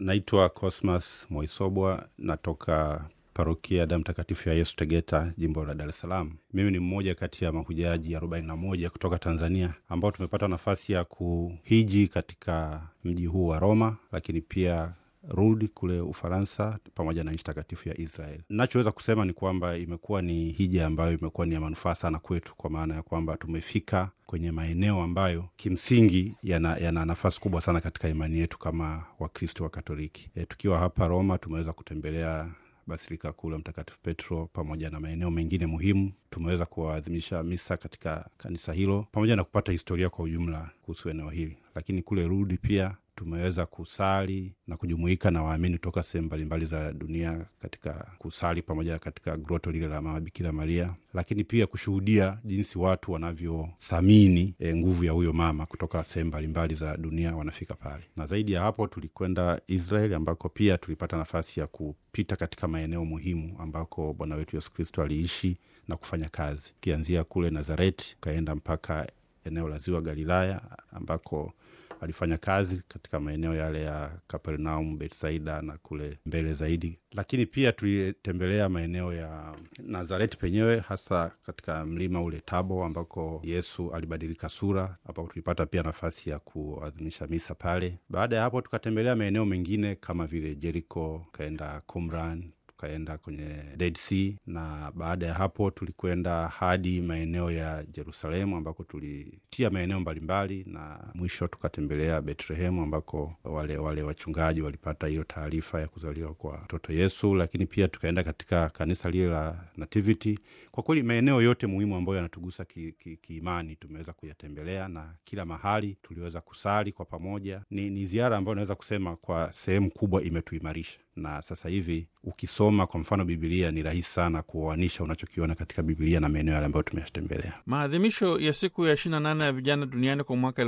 Naitwa Cosmas Moisobwa, natoka parokia Damu Takatifu ya Yesu Tegeta, jimbo la Dar es Salaam. Mimi ni mmoja kati ya mahujaji 41 kutoka Tanzania ambao tumepata nafasi ya kuhiji katika mji huu wa Roma, lakini pia Lourdes kule Ufaransa pamoja na nchi takatifu ya Israel. Ninachoweza kusema ni kwamba imekuwa ni hija ambayo imekuwa ni ya manufaa sana kwetu, kwa maana ya kwamba tumefika kwenye maeneo ambayo kimsingi yana nafasi kubwa sana katika imani yetu kama Wakristo wa Katoliki. Tukiwa hapa Roma tumeweza kutembelea Basilika Kuu la Mtakatifu Petro pamoja na maeneo mengine muhimu. Tumeweza kuadhimisha misa katika kanisa hilo pamoja na kupata historia kwa ujumla kuhusu eneo hili. Lakini kule Lourdes pia tumeweza kusali na kujumuika na waamini kutoka sehemu mbalimbali za dunia katika kusali pamoja katika groto lile la Mama Bikira Maria, lakini pia kushuhudia jinsi watu wanavyothamini nguvu ya huyo mama kutoka sehemu mbalimbali za dunia wanafika pale. Na zaidi ya hapo tulikwenda Israeli ambako pia tulipata nafasi ya kupita katika maeneo muhimu ambako Bwana wetu Yesu Kristo aliishi na kufanya kazi. Kianzia kule Nazareti kaenda mpaka eneo la Ziwa Galilaya ambako alifanya kazi katika maeneo yale ya Kapernaum, Betsaida na kule mbele zaidi. Lakini pia tulitembelea maeneo ya Nazareti penyewe, hasa katika mlima ule Tabo ambako Yesu alibadilika sura, ambako tulipata pia nafasi ya kuadhimisha misa pale. Baada ya hapo tukatembelea maeneo mengine kama vile Jericho, kaenda Qumran, tukaenda kwenye Dead Sea, na baada ya hapo tulikwenda hadi maeneo ya Yerusalemu ambako tulitia maeneo mbalimbali, na mwisho tukatembelea Bethlehem ambako wale wachungaji walipata hiyo taarifa ya kuzaliwa kwa mtoto Yesu. Lakini pia tukaenda katika kanisa lile la Nativity. Kwa kweli maeneo yote muhimu ambayo yanatugusa kiimani tumeweza kuyatembelea, na kila mahali tuliweza kusali kwa pamoja. Ni ziara ambayo naweza kusema kwa sehemu kubwa imetuimarisha, na sasa hivi ukisoma kwa mfano Biblia ni rahisi sana kuoanisha unachokiona katika Biblia na maeneo yale ambayo tumeyatembelea. Maadhimisho ya siku ya 28 ya vijana duniani kwa mwaka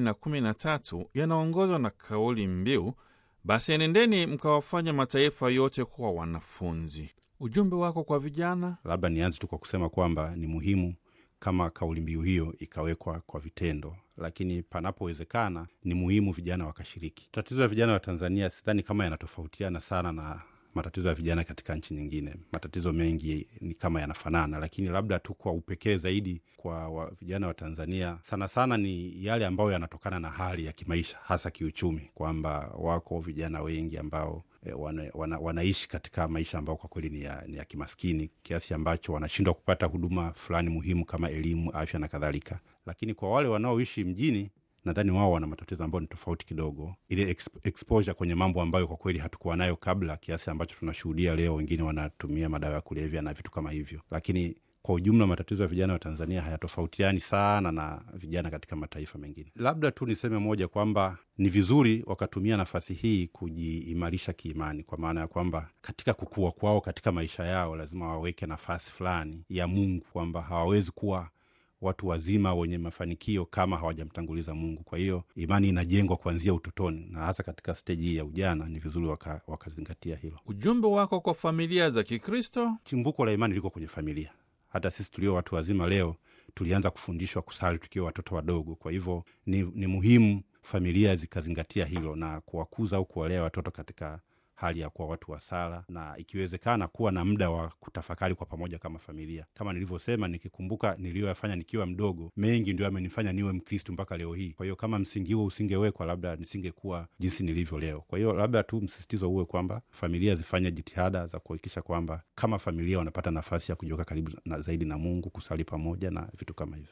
2013 yanaongozwa na kauli mbiu, basi enendeni mkawafanya mataifa yote kuwa wanafunzi. Ujumbe wako kwa vijana? Labda nianze tu kwa kusema kwamba ni muhimu kama kauli mbiu hiyo ikawekwa kwa vitendo, lakini panapowezekana ni muhimu vijana wakashiriki. Tatizo la vijana wa Tanzania sidhani kama yanatofautiana sana na matatizo ya vijana katika nchi nyingine. Matatizo mengi ni kama yanafanana, lakini labda tu kwa upekee zaidi kwa vijana wa Tanzania sana sana ni yale ambayo yanatokana na hali ya kimaisha, hasa kiuchumi, kwamba wako vijana wengi ambao wanaishi katika maisha ambao kwa kweli ni ya kimaskini, kiasi ambacho wanashindwa kupata huduma fulani muhimu kama elimu, afya na kadhalika. Lakini kwa wale wanaoishi mjini, nadhani wao wana matatizo ambayo ni tofauti kidogo. Ile exposure kwenye mambo ambayo kwa kweli hatukuwa nayo kabla, kiasi ambacho tunashuhudia leo wengine wanatumia madawa ya kulevya na vitu kama hivyo. Lakini kwa ujumla matatizo ya vijana wa Tanzania hayatofautiani sana na vijana katika mataifa mengine. Labda tu niseme moja kwamba ni vizuri wakatumia nafasi hii kujiimarisha kiimani, kwa maana ya kwamba katika kukua kwao katika maisha yao lazima waweke nafasi fulani ya Mungu, kwamba hawawezi kuwa watu wazima wenye mafanikio kama hawajamtanguliza Mungu. Kwa hiyo imani inajengwa kuanzia utotoni, na hasa katika steji ya ujana ni vizuri wakazingatia hilo. Ujumbe wako kwa familia za Kikristo? Chimbuko la imani liko kwenye familia. Hata sisi tulio watu wazima leo tulianza kufundishwa kusali tukiwa watoto wadogo. Kwa hivyo ni muhimu familia zikazingatia hilo na kuwakuza au kuwalea watoto katika hali ya kuwa watu wa sala, na ikiwezekana kuwa na muda wa kutafakari kwa pamoja kama familia. Kama nilivyosema, nikikumbuka niliyoyafanya nikiwa mdogo, mengi ndio yamenifanya niwe Mkristo mpaka leo hii. Kwa hiyo kama msingi huo usingewekwa, labda nisingekuwa jinsi nilivyo leo. Kwa hiyo labda tu msisitizo uwe kwamba familia zifanye jitihada za kuhakikisha kwamba kama familia wanapata nafasi ya kujiweka karibu zaidi na Mungu, kusali pamoja na vitu kama hivyo.